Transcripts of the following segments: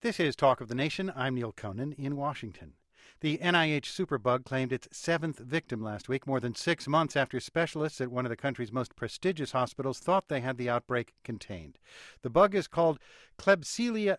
This is Talk of the Nation. I'm Neil Conan in Washington. The NIH superbug claimed its seventh victim last week, more than 6 months after specialists at one of the country's most prestigious hospitals thought they had the outbreak contained. The bug is called Klebsiella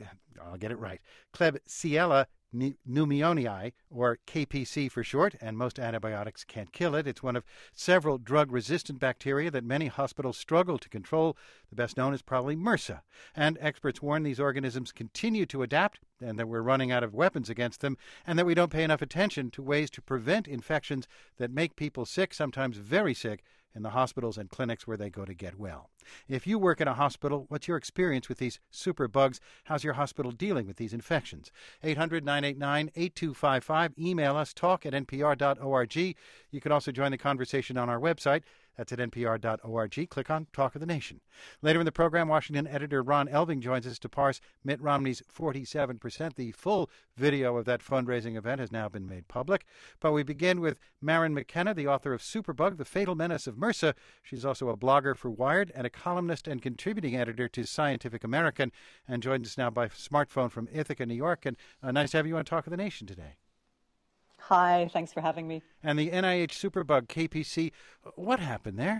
pneumoniae, or KPC for short, and most antibiotics can't kill it. It's one of several drug-resistant bacteria that many hospitals struggle to control. The best known is probably MRSA. And experts warn these organisms continue to adapt and that we're running out of weapons against them, and that we don't pay enough attention to ways to prevent infections that make people sick, sometimes very sick, in the hospitals and clinics where they go to get well. If you work in a hospital, what's your experience with these superbugs? How's your hospital dealing with these infections? 800-989-8255. Email us, talk@npr.org. You can also join the conversation on our website. That's at npr.org. Click on Talk of the Nation. Later in the program, Washington editor Ron Elving joins us to parse Mitt Romney's 47%. The full video of that fundraising event has now been made public. But we begin with Maren McKenna, the author of Superbug, The Fatal Menace of MRSA. She's also a blogger for Wired and a columnist and contributing editor to Scientific American, and joins us now by smartphone from Ithaca, New York. And nice to have you on Talk of the Nation today. Hi, thanks for having me. And the NIH superbug, KPC, what happened there?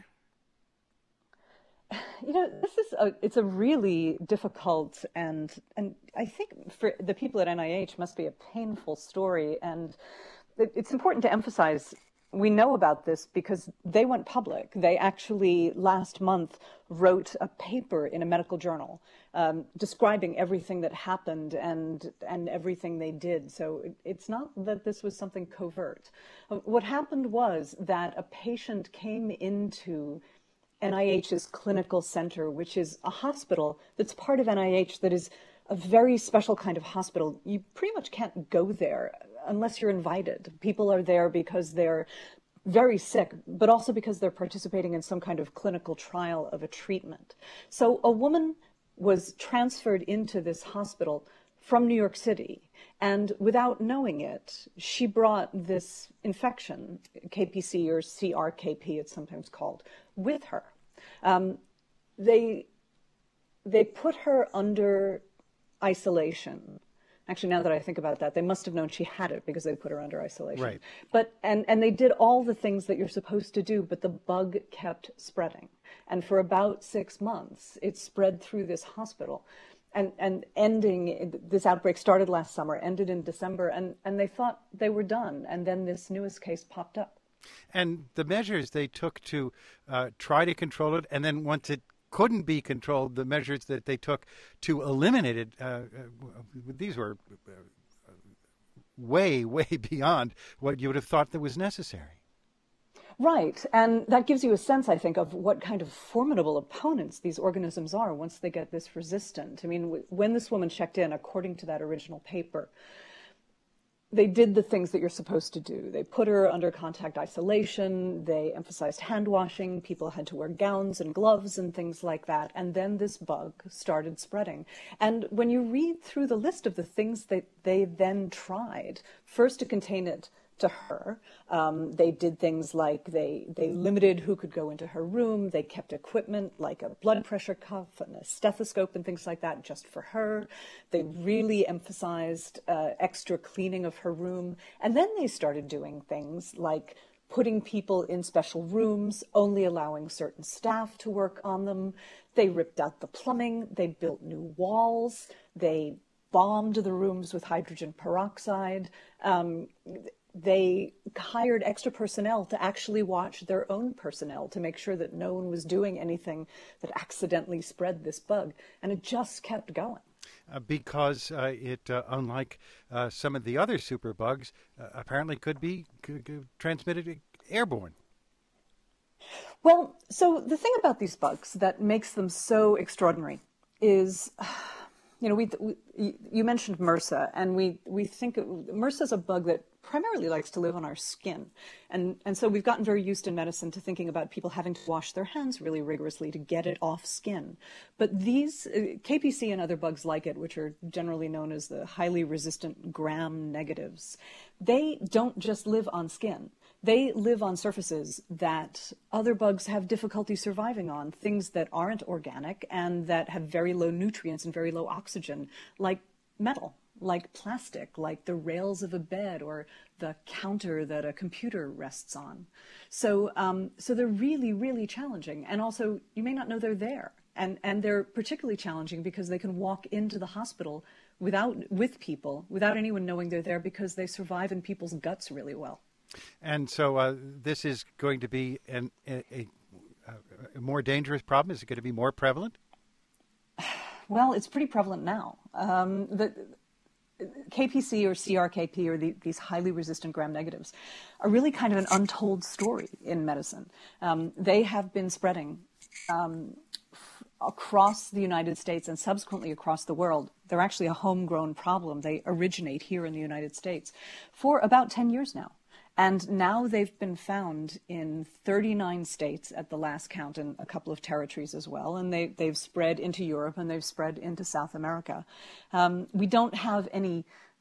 You know, it's a really difficult and I think for the people at NIH must be a painful story. And it's important to emphasize we know about this because they went public. They actually last month wrote a paper in a medical journal describing everything that happened and everything they did. So it's not that this was something covert. What happened was that a patient came into NIH's clinical center, which is a hospital that's part of NIH that is a very special kind of hospital. You pretty much can't go there unless you're invited. People are there because they're very sick, but also because they're participating in some kind of clinical trial of a treatment. So a woman was transferred into this hospital from New York City, and without knowing it, she brought this infection, KPC or CRKP it's sometimes called, with her. They put her under isolation. Actually, now that I think about that, they must have known she had it because they put her under isolation. Right. But and they did all the things that you're supposed to do, but the bug kept spreading. And for about 6 months, it spread through this hospital. And this outbreak started last summer, ended in December, and they thought they were done. And then this newest case popped up. And the measures they took to try to control it, and then once it couldn't be controlled, the measures that they took to eliminate it, these were way, way beyond what you would have thought that was necessary. Right. And that gives you a sense, I think, of what kind of formidable opponents these organisms are once they get this resistant. I mean, when this woman checked in, according to that original paper, they did the things that you're supposed to do. They put her under contact isolation. They emphasized hand washing. People had to wear gowns and gloves and things like that. And then this bug started spreading. And when you read through the list of the things that they then tried, first to contain it to her, they did things like they limited who could go into her room. They kept equipment like a blood pressure cuff and a stethoscope and things like that just for her. They really emphasized extra cleaning of her room. And then they started doing things like putting people in special rooms, only allowing certain staff to work on them. They ripped out the plumbing. They built new walls. They bombed the rooms with hydrogen peroxide. They hired extra personnel to actually watch their own personnel to make sure that no one was doing anything that accidentally spread this bug. And it just kept going. Because it, unlike some of the other superbugs, apparently could be transmitted airborne. Well, so the thing about these bugs that makes them so extraordinary is, you know, you mentioned MRSA, and we think MRSA is a bug that primarily likes to live on our skin. And so we've gotten very used in medicine to thinking about people having to wash their hands really rigorously to get it off skin. But these KPC and other bugs like it, which are generally known as the highly resistant gram negatives, they don't just live on skin. They live on surfaces that other bugs have difficulty surviving on, things that aren't organic and that have very low nutrients and very low oxygen, like metal, like plastic, like the rails of a bed or the counter that a computer rests on. So they're really, really challenging. And also, you may not know they're there. And they're particularly challenging because they can walk into the hospital with people without anyone knowing they're there, because they survive in people's guts really well. And so this is going to be a more dangerous problem? Is it going to be more prevalent? Well, it's pretty prevalent now. The KPC or CRKP, or these highly resistant gram-negatives, are really kind of an untold story in medicine. They have been spreading across the United States and subsequently across the world. They're actually a homegrown problem. They originate here in the United States for about 10 years now. And now they've been found in 39 states at the last count, and a couple of territories as well. And they've spread into Europe, and they've spread into South America. We don't have any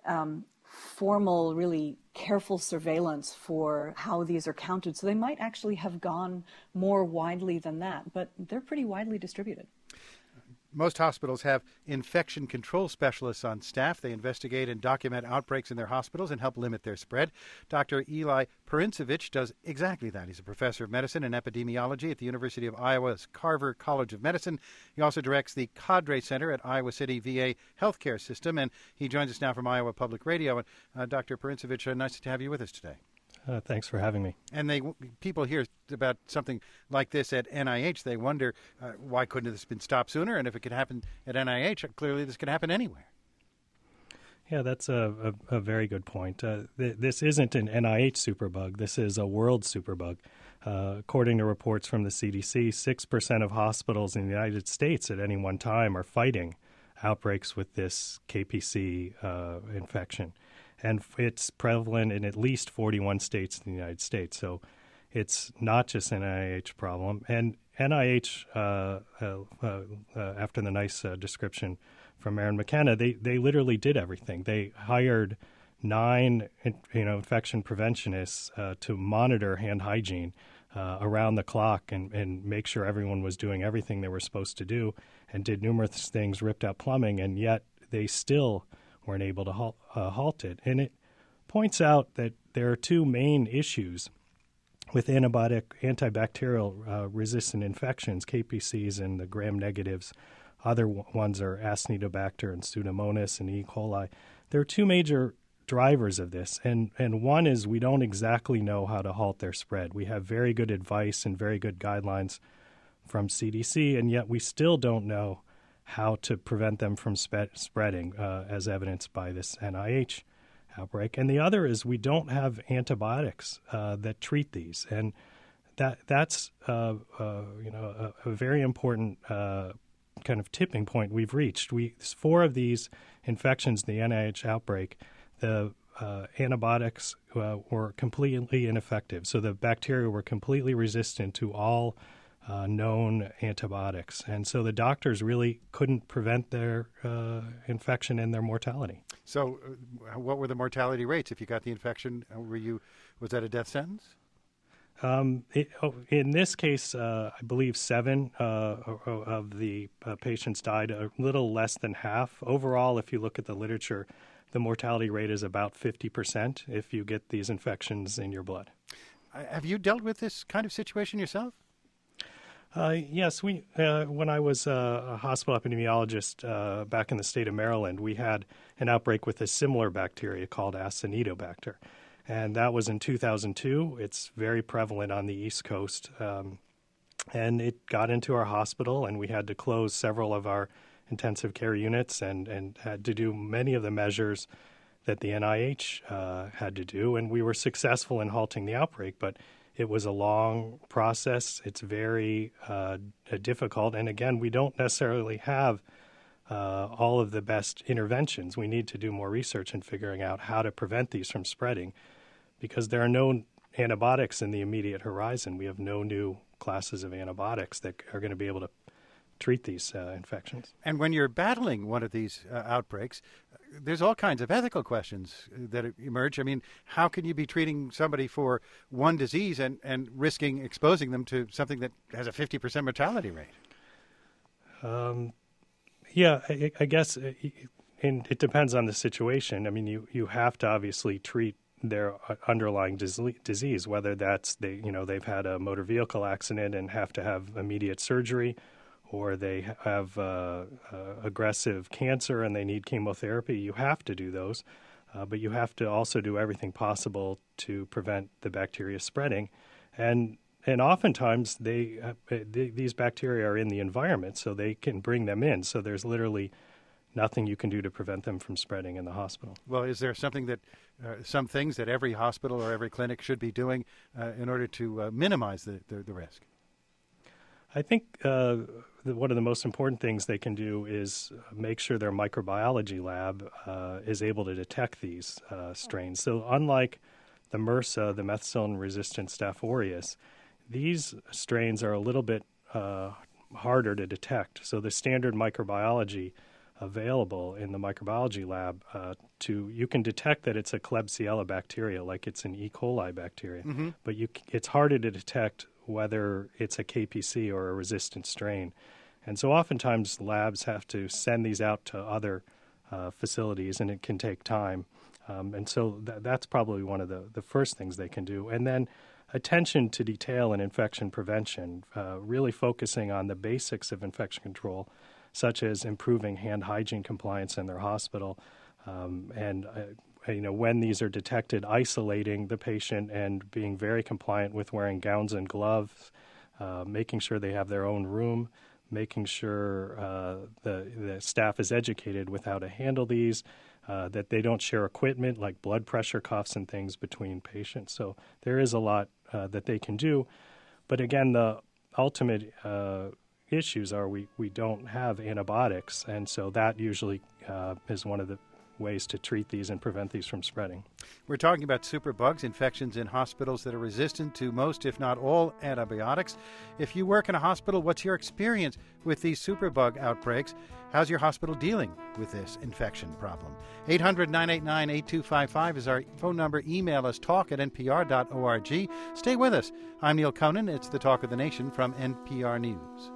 formal, really careful surveillance for how these are counted. So they might actually have gone more widely than that, but they're pretty widely distributed. Most hospitals have infection control specialists on staff. They investigate and document outbreaks in their hospitals and help limit their spread. Dr. Eli Perincevic does exactly that. He's a professor of medicine and epidemiology at the University of Iowa's Carver College of Medicine. He also directs the Cadre Center at Iowa City VA Healthcare System, and he joins us now from Iowa Public Radio. And Dr. Perincevic, nice to have you with us today. Thanks for having me. And people hear about something like this at NIH. They wonder, why couldn't this have been stopped sooner? And if it could happen at NIH, clearly this could happen anywhere. Yeah, that's a very good point. This isn't an NIH superbug. This is a world superbug. According to reports from the CDC, 6% of hospitals in the United States at any one time are fighting outbreaks with this KPC infection. And it's prevalent in at least 41 states in the United States. So it's not just an NIH problem. And NIH, after the nice description from Aaron McKenna, they literally did everything. They hired 9 infection preventionists to monitor hand hygiene around the clock and make sure everyone was doing everything they were supposed to do, and did numerous things, ripped out plumbing, and yet they still weren't able to halt it. And it points out that there are 2 main issues with antibacterial resistant infections, KPCs and the gram-negatives. Other ones are Acinetobacter and Pseudomonas and E. coli. There are 2 major drivers of this, and one is we don't exactly know how to halt their spread. We have very good advice and very good guidelines from CDC, and yet we still don't know how to prevent them from spreading, as evidenced by this NIH outbreak. And the other is we don't have antibiotics that treat these, and that's a very important kind of tipping point we've reached. 4 of these infections in the NIH outbreak, the antibiotics were completely ineffective. So the bacteria were completely resistant to all known antibiotics. And so the doctors really couldn't prevent their infection and their mortality. So what were the mortality rates if you got the infection? Was that a death sentence? In this case, I believe 7 of the patients died, a little less than half. Overall, if you look at the literature, the mortality rate is about 50% if you get these infections in your blood. Have you dealt with this kind of situation yourself? Yes, when I was a hospital epidemiologist back in the state of Maryland, we had an outbreak with a similar bacteria called Acinetobacter, and that was in 2002. It's very prevalent on the East Coast, and it got into our hospital, and we had to close several of our intensive care units and had to do many of the measures that the NIH had to do, and we were successful in halting the outbreak, but it was a long process. It's very difficult. And again, we don't necessarily have all of the best interventions. We need to do more research in figuring out how to prevent these from spreading, because there are no antibiotics in the immediate horizon. We have no new classes of antibiotics that are going to be able to treat these infections. And when you're battling one of these outbreaks, there's all kinds of ethical questions that emerge. I mean, how can you be treating somebody for one disease and risking exposing them to something that has a 50% mortality rate? Yeah, I guess and it depends on the situation. I mean, you have to obviously treat their underlying disease, whether that's they've had a motor vehicle accident and have to have immediate surgery, or they have aggressive cancer and they need chemotherapy. You have to do those, but you have to also do everything possible to prevent the bacteria spreading, and oftentimes these bacteria are in the environment, so they can bring them in. So there's literally nothing you can do to prevent them from spreading in the hospital. Well, is there something that some things that every hospital or every clinic should be doing in order to minimize the risk? I think one of the most important things they can do is make sure their microbiology lab is able to detect these strains. So unlike the MRSA, the methicillin-resistant Staph aureus, these strains are a little bit harder to detect. So the standard microbiology available in the microbiology lab you can detect that it's a Klebsiella bacteria, like it's an E. coli bacteria, but it's harder to detect whether it's a KPC or a resistant strain. And so oftentimes labs have to send these out to other facilities, and it can take time. And so that's probably one of the first things they can do. And then attention to detail in infection prevention, really focusing on the basics of infection control, such as improving hand hygiene compliance in their hospital, and when these are detected, isolating the patient and being very compliant with wearing gowns and gloves, making sure they have their own room, making sure the staff is educated with how to handle these, that they don't share equipment like blood pressure cuffs and things between patients. So there is a lot that they can do. But again, the ultimate issues are we don't have antibiotics, and so that usually is one of the ways to treat these and prevent these from spreading. We're talking about superbugs, infections in hospitals that are resistant to most, if not all, antibiotics. If you work in a hospital, what's your experience with these superbug outbreaks? How's your hospital dealing with this infection problem? 800-989-8255 is our phone number. Email us, talk@npr.org. Stay with us. I'm Neil Conan. It's the Talk of the Nation from NPR News.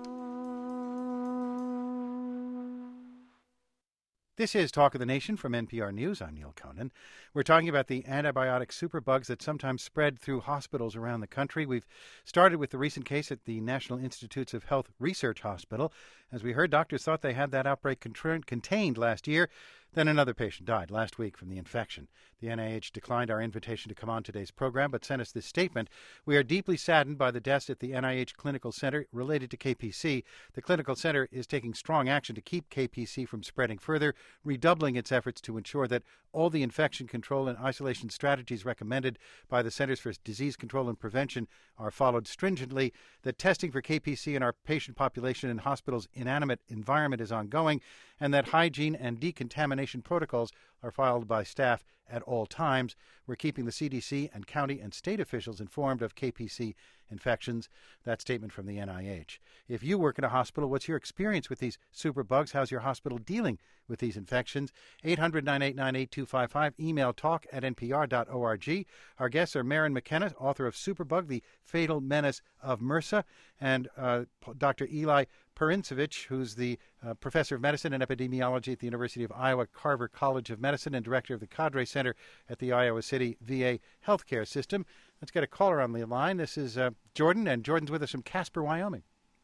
This is Talk of the Nation from NPR News. I'm Neil Conan. We're talking about the antibiotic superbugs that sometimes spread through hospitals around the country. We've started with the recent case at the National Institutes of Health Research Hospital. As we heard, doctors thought they had that outbreak contained last year. Then another patient died last week from the infection. The NIH declined our invitation to come on today's program, but sent us this statement. We are deeply saddened by the deaths at the NIH Clinical Center related to KPC. The clinical center is taking strong action to keep KPC from spreading further, redoubling its efforts to ensure that all the infection control and isolation strategies recommended by the Centers for Disease Control and Prevention are followed stringently, that testing for KPC in our patient population in hospitals' inanimate environment is ongoing, and that hygiene and decontamination protocols are followed by staff at all times. We're keeping the CDC and county and state officials informed of KPC infections. That statement from the NIH. If you work in a hospital, what's your experience with these superbugs? How's your hospital dealing with these infections? 800-989-8255. Email talk@npr.org. Our guests are Maren McKenna, author of Superbug, The Fatal Menace of MRSA, and Dr. Eli Perincevic, who's the professor of medicine and epidemiology at the University of Iowa Carver College of Medicine and director of the Cadre Center at the Iowa City VA Healthcare System. Let's get a caller on the line. This is Jordan, and Jordan's with us from Casper, Wyoming.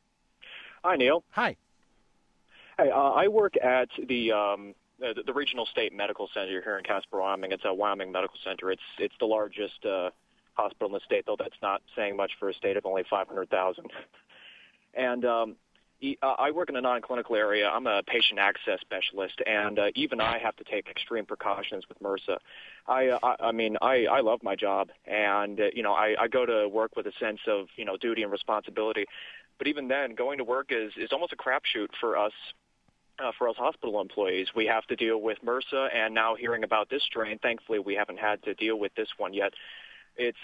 Hi, Neil. Hi. Hey, I work at the Regional State Medical Center here in Casper, Wyoming. It's a Wyoming Medical Center. It's the largest hospital in the state, though that's not saying much for a state of only 500,000. And I work in a non-clinical area. I'm a patient access specialist, and even I have to take extreme precautions with MRSA. I mean, I love my job, and I go to work with a sense of duty and responsibility. But even then, going to work is almost a crapshoot for us. For us hospital employees, we have to deal with MRSA, and now hearing about this strain. Thankfully, we haven't had to deal with this one yet. It's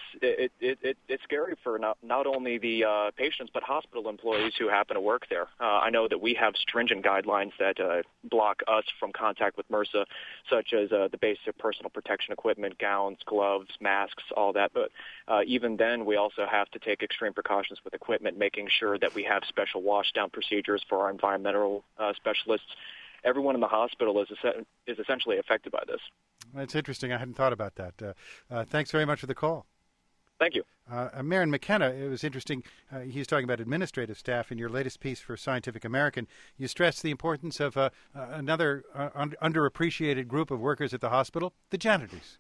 scary for not only the patients but hospital employees who happen to work there. I know that we have stringent guidelines that block us from contact with MRSA, such as the basic personal protection equipment, gowns, gloves, masks, all that. But even then, we also have to take extreme precautions with equipment, making sure that we have special wash-down procedures for our environmental specialists. everyone in the hospital is essentially affected by this. That's interesting. I hadn't thought about that. Thanks very much for the call. Thank you. Marion McKenna, it was interesting. He's talking about administrative staff. In your latest piece for Scientific American, you stressed the importance of another underappreciated group of workers at the hospital, the janitors.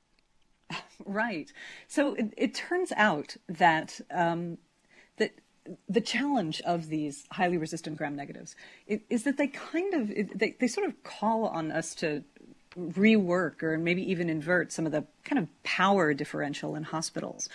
Right. So it turns out that that the challenge of these highly resistant gram-negatives is that they sort of call on us to rework or maybe even invert some of the kind of power differential in hospitals.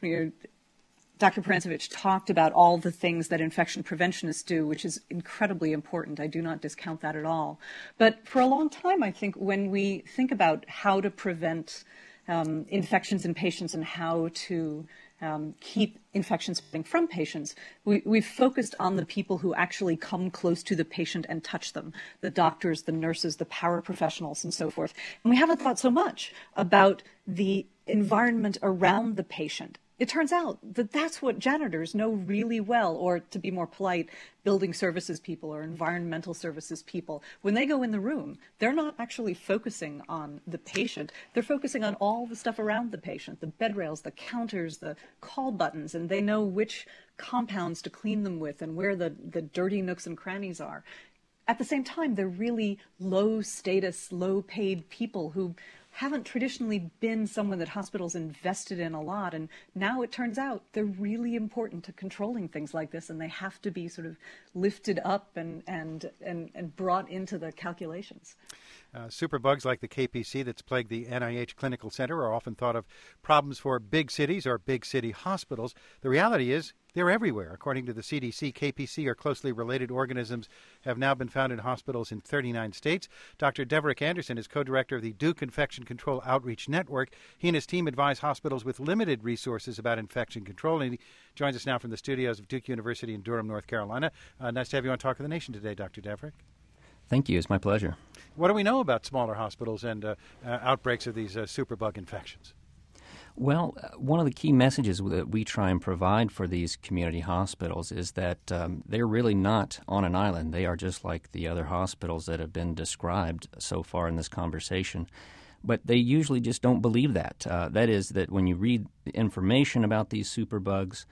Dr. Parancevich talked about all the things that infection preventionists do, which is incredibly important. I do not discount that at all. But for a long time, I think when we think about how to prevent infections in patients and how to keep infection spreading from patients, we've focused on the people who actually come close to the patient and touch them, the doctors, the nurses, the paraprofessionals, and so forth. And we haven't thought so much about the environment around the patient. It turns out that that's what janitors know really well, or to be more polite, building services people or environmental services people. When they go in the room, they're not actually focusing on the patient. They're focusing on all the stuff around the patient, the bed rails, the counters, the call buttons, and they know which compounds to clean them with and where the dirty nooks and crannies are. At the same time, they're really low-status, low-paid people who haven't traditionally been someone that hospitals invested in a lot, and now it turns out they're really important to controlling things like this, and they have to be sort of lifted up and brought into the calculations. Superbugs like the KPC that's plagued the NIH Clinical Center are often thought of problems for big cities or big city hospitals. The reality is they're everywhere. According to the CDC, KPC or closely related organisms have now been found in hospitals in 39 states. Dr. Deverick Anderson is co-director of the Duke Infection Control Outreach Network. He and his team advise hospitals with limited resources about infection control, and he joins us now from the studios of Duke University in Durham, North Carolina. Nice to have you on Talk of the Nation today, Dr. Deverick. Thank you. It's my pleasure. What do we know about smaller hospitals and outbreaks of these superbug infections? Well, one of the key messages that we try and provide for these community hospitals is that they're really not on an island. They are just like the other hospitals that have been described so far in this conversation. But they usually just don't believe that. That is, that when you read the information about these superbugs,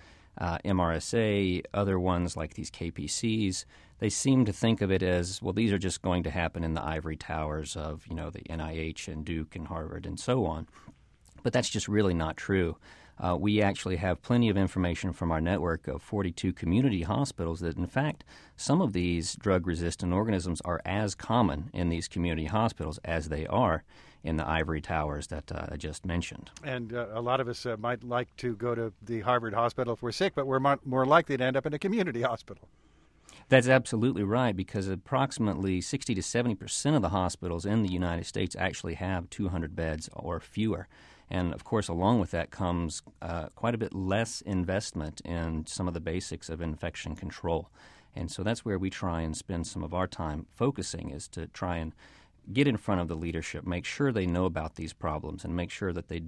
MRSA, other ones like these KPCs, they seem to think of it as, well, these are just going to happen in the ivory towers of, the NIH and Duke and Harvard and so on. But that's just really not true. We actually have plenty of information from our network of 42 community hospitals that, in fact, some of these drug-resistant organisms are as common in these community hospitals as they are in the ivory towers that I just mentioned. And a lot of us might like to go to the Harvard hospital if we're sick, but we're more likely to end up in a community hospital. That's absolutely right, because approximately 60 to 70% of the hospitals in the United States actually have 200 beds or fewer. And, of course, along with that comes quite a bit less investment in some of the basics of infection control. And so that's where we try and spend some of our time focusing, is to try and get in front of the leadership, make sure they know about these problems, and make sure that they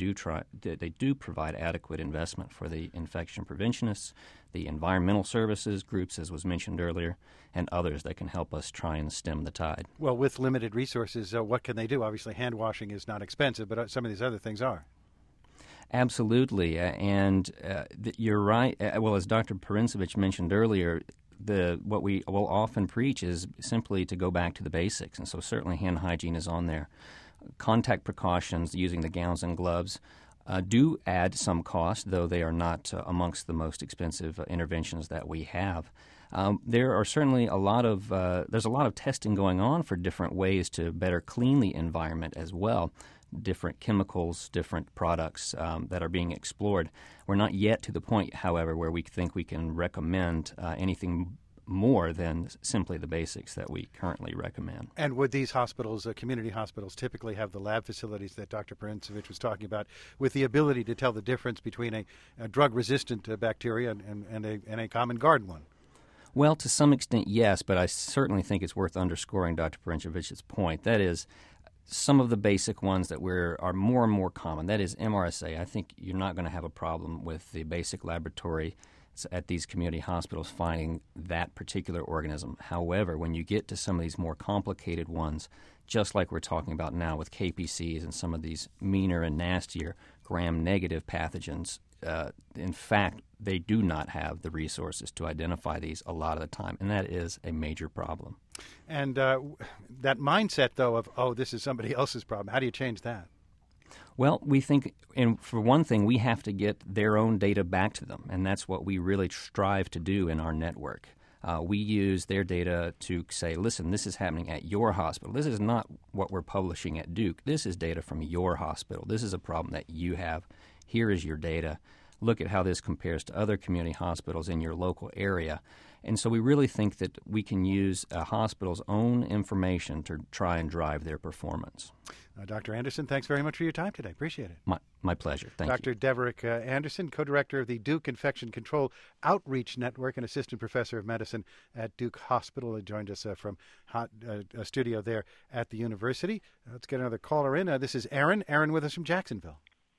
do provide adequate investment for the infection preventionists, the environmental services groups, as was mentioned earlier, and others that can help us try and stem the tide. Well, with limited resources, what can they do? Obviously, hand washing is not expensive, but some of these other things are. Absolutely, and you're right. Well, as Dr. Parancevich mentioned earlier, what we will often preach is simply to go back to the basics, and so certainly hand hygiene is on there. Contact precautions, using the gowns and gloves, do add some cost, though they are not amongst the most expensive interventions that we have. There are certainly there's a lot of testing going on for different ways to better clean the environment as well. Different chemicals, different products that are being explored. We're not yet to the point, however, where we think we can recommend anything more than simply the basics that we currently recommend. And would these hospitals, community hospitals, typically have the lab facilities that Dr. Parancevich was talking about, with the ability to tell the difference between a drug-resistant bacteria and a common garden one? Well, to some extent, yes, but I certainly think it's worth underscoring Dr. Parancevich's point. That is, some of the basic ones that are more and more common, that is MRSA. I think you're not going to have a problem with the basic laboratory at these community hospitals finding that particular organism. However, when you get to some of these more complicated ones, just like we're talking about now with KPCs and some of these meaner and nastier gram-negative pathogens, in fact, they do not have the resources to identify these a lot of the time, and that is a major problem. And that mindset, though, of, oh, this is somebody else's problem, how do you change that? Well, we think, and for one thing, we have to get their own data back to them, and that's what we really strive to do in our network. We use their data to say, listen, this is happening at your hospital. This is not what we're publishing at Duke. This is data from your hospital. This is a problem that you have. Here is your data. Look at how this compares to other community hospitals in your local area. And so we really think that we can use a hospital's own information to try and drive their performance. Dr. Anderson, thanks very much for your time today. Appreciate it. My pleasure. Thank you. Dr. Deverick Anderson, co-director of the Duke Infection Control Outreach Network and assistant professor of medicine at Duke Hospital, joined us from a studio there at the university. Let's get another caller in. This is Aaron. Aaron with us from Jacksonville.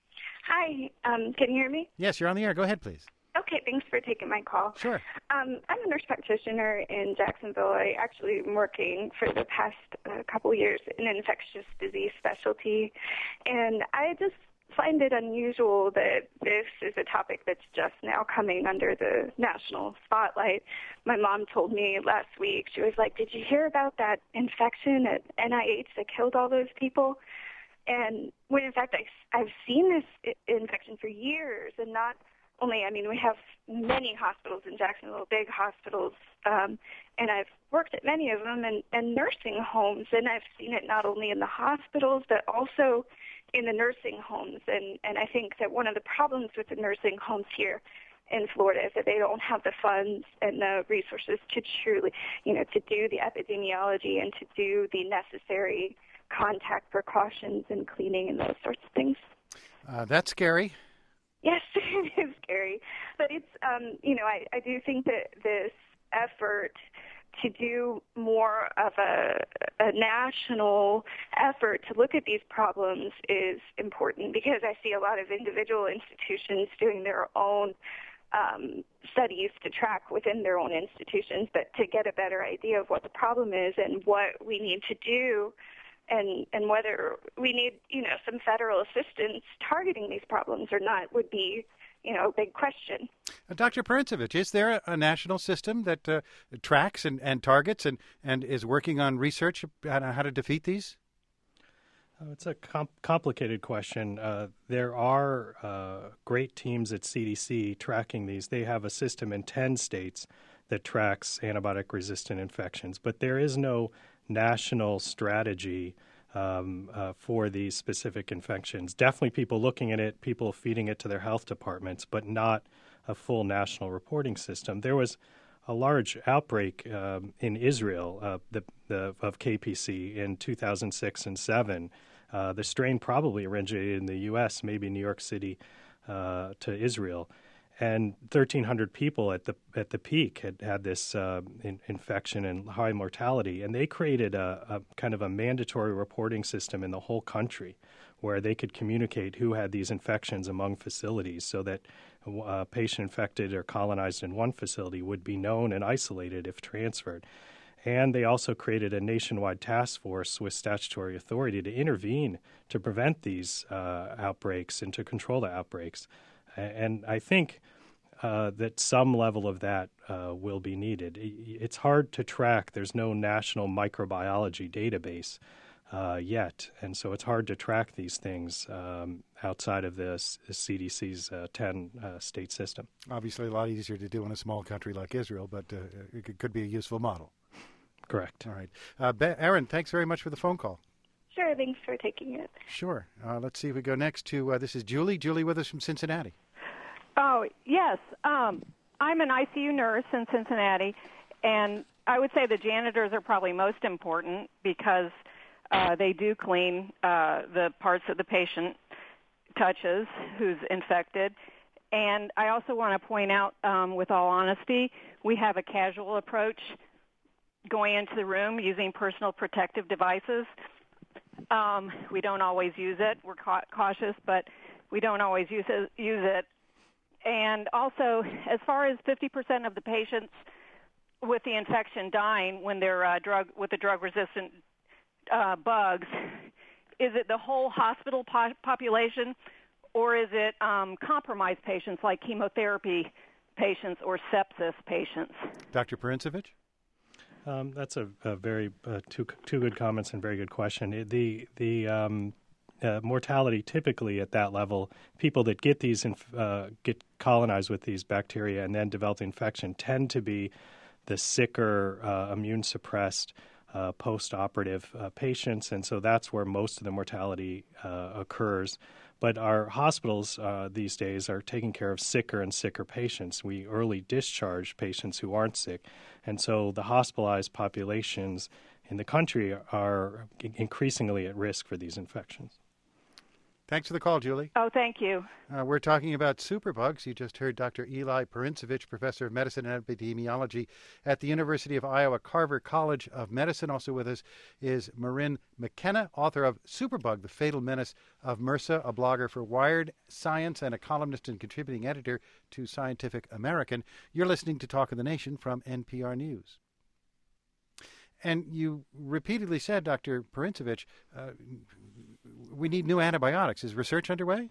Hi. Can you hear me? Yes, you're on the air. Go ahead, please. Okay, thanks for taking my call. Sure. I'm a nurse practitioner in Jacksonville. I actually am working for the past couple of years in an infectious disease specialty, and I just find it unusual that this is a topic that's just now coming under the national spotlight. My mom told me last week, she was like, did you hear about that infection at NIH that killed all those people? And when in fact I've seen this infection for years, and not only, I mean, we have many hospitals in Jacksonville, big hospitals, and I've worked at many of them, and nursing homes, and I've seen it not only in the hospitals, but also in the nursing homes. And I think that one of the problems with the nursing homes here in Florida is that they don't have the funds and the resources to truly, to do the epidemiology and to do the necessary contact precautions and cleaning and those sorts of things. That's scary. Yes, it is scary. But it's, I do think that this effort to do more of a national effort to look at these problems is important, because I see a lot of individual institutions doing their own studies to track within their own institutions, but to get a better idea of what the problem is and what we need to do, and whether we need, some federal assistance targeting these problems or not would be, a big question. Dr. Perincevic, is there a national system that tracks and targets and is working on research on how to defeat these? It's a complicated question. There are great teams at CDC tracking these. They have a system in 10 states that tracks antibiotic-resistant infections, but there is no national strategy for these specific infections. Definitely people looking at it, people feeding it to their health departments, but not a full national reporting system. There was a large outbreak in Israel of KPC in 2006 and 2007. The strain probably originated in the U.S., maybe New York City to Israel. And 1,300 people at the peak had this infection and high mortality. And they created a kind of a mandatory reporting system in the whole country where they could communicate who had these infections among facilities, so that a patient infected or colonized in one facility would be known and isolated if transferred. And they also created a nationwide task force with statutory authority to intervene to prevent these outbreaks and to control the outbreaks. And I think that some level of that will be needed. It's hard to track. There's no national microbiology database yet, and so it's hard to track these things outside of the CDC's 10-state system. Obviously, a lot easier to do in a small country like Israel, but it could be a useful model. Correct. All right. Aaron, thanks very much for the phone call. Sure, thanks for taking it. Sure. Let's see if we go next to, this is Julie. Julie with us from Cincinnati. Oh, yes. I'm an ICU nurse in Cincinnati, and I would say the janitors are probably most important because they do clean the parts that the patient touches who's infected. And I also want to point out, with all honesty, we have a casual approach going into the room using personal protective devices. We don't always use it. We're cautious, but we don't always use it. And also, as far as 50% of the patients with the infection dying when they're with the drug-resistant bugs, is it the whole hospital population, or is it compromised patients like chemotherapy patients or sepsis patients? Dr. Perincevic? That's a very two good comments and very good question. The mortality typically at that level, people that get these get colonized with these bacteria and then develop the infection tend to be the sicker, immune suppressed post-operative patients, and so that's where most of the mortality occurs. But our hospitals these days are taking care of sicker and sicker patients. We early discharge patients who aren't sick, and so the hospitalized populations in the country are increasingly at risk for these infections. Thanks for the call, Julie. Oh, thank you. We're talking about superbugs. You just heard Dr. Eli Perincevic, professor of medicine and epidemiology at the University of Iowa Carver College of Medicine. Also with us is Marin McKenna, author of Superbug, The Fatal Menace of MRSA, a blogger for Wired Science and a columnist and contributing editor to Scientific American. You're listening to Talk of the Nation from NPR News. And you repeatedly said, Dr. Perincevic, we need new antibiotics. Is research underway?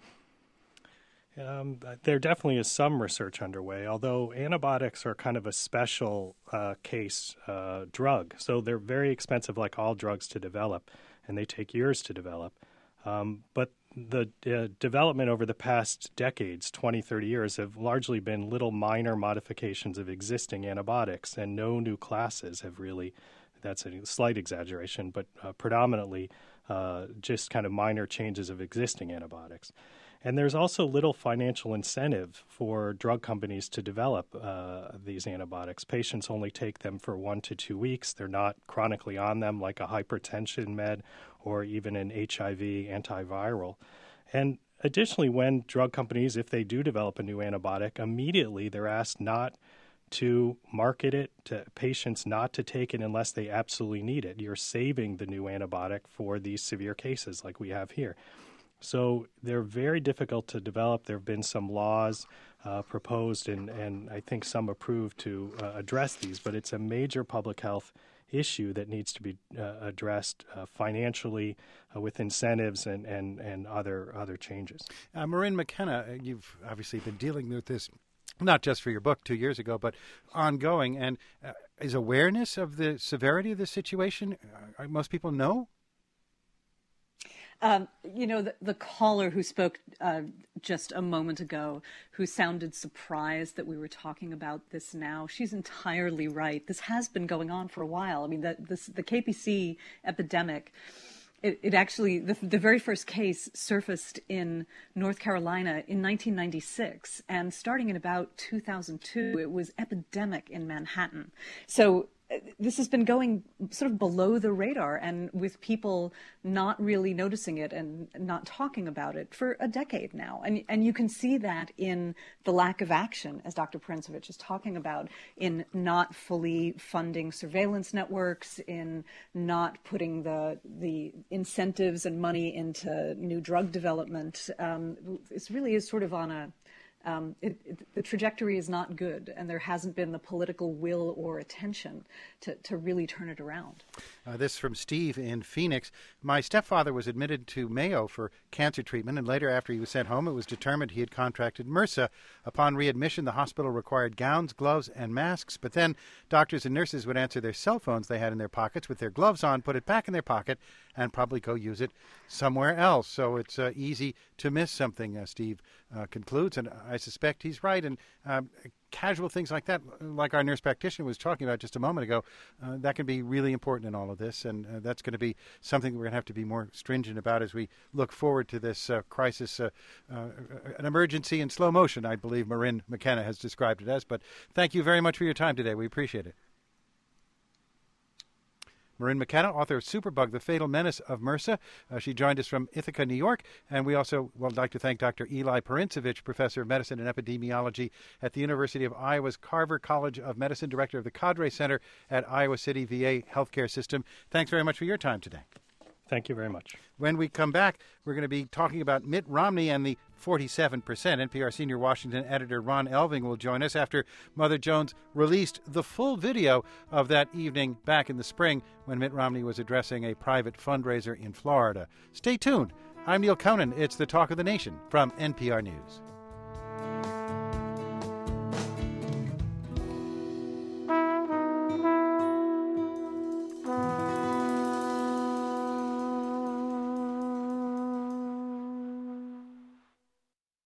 There definitely is some research underway, although antibiotics are kind of a special case drug. So they're very expensive, like all drugs, to develop, and they take years to develop. But the development over the past decades, 20, 30 years, have largely been little minor modifications of existing antibiotics, and no new classes have really, that's a slight exaggeration, but predominantly just kind of minor changes of existing antibiotics. And there's also little financial incentive for drug companies to develop these antibiotics. Patients only take them for 1 to 2 weeks. They're not chronically on them like a hypertension med or even an HIV antiviral. And additionally, when drug companies, if they do develop a new antibiotic, immediately they're asked not to market it to patients, not to take it unless they absolutely need it. You're saving the new antibiotic for these severe cases like we have here. So they're very difficult to develop. There have been some laws proposed and I think some approved to address these, but it's a major public health issue that needs to be addressed financially with incentives and other changes. Marin McKenna, you've obviously been dealing with this not just for your book 2 years ago, but ongoing. And is awareness of the severity of the situation, most people know? The caller who spoke just a moment ago, who sounded surprised that we were talking about this now, she's entirely right. This has been going on for a while. I mean, the KPC epidemic, it actually, the very first case surfaced in North Carolina in 1996, and starting in about 2002, it was epidemic in Manhattan. So this has been going sort of below the radar and with people not really noticing it and not talking about it for a decade now. And you can see that in the lack of action, as Dr. Perincevic is talking about, in not fully funding surveillance networks, in not putting the incentives and money into new drug development. It really is sort of on a the trajectory is not good, and there hasn't been the political will or attention to really turn it around. This from Steve in Phoenix. My stepfather was admitted to Mayo for cancer treatment, and later, after he was sent home, it was determined he had contracted MRSA. Upon readmission, the hospital required gowns, gloves, and masks, but then doctors and nurses would answer their cell phones they had in their pockets with their gloves on, put it back in their pocket, and probably go use it somewhere else. So it's easy to miss something, Steve concludes, and I suspect he's right. And casual things like that, like our nurse practitioner was talking about just a moment ago, that can be really important in all of this, and that's going to be something we're going to have to be more stringent about as we look forward to this crisis, an emergency in slow motion, I believe Marin McKenna has described it as. But thank you very much for your time today. We appreciate it. Marin McKenna, author of Superbug, The Fatal Menace of MRSA. She joined us from Ithaca, New York. And we also would like to thank Dr. Eli Perincevic, professor of medicine and epidemiology at the University of Iowa's Carver College of Medicine, director of the Cadre Center at Iowa City VA Healthcare System. Thanks very much for your time today. Thank you very much. When we come back, we're going to be talking about Mitt Romney and the 47%. NPR senior Washington editor Ron Elving will join us after Mother Jones released the full video of that evening back in the spring when Mitt Romney was addressing a private fundraiser in Florida. Stay tuned. I'm Neil Conan. It's the Talk of the Nation from NPR News.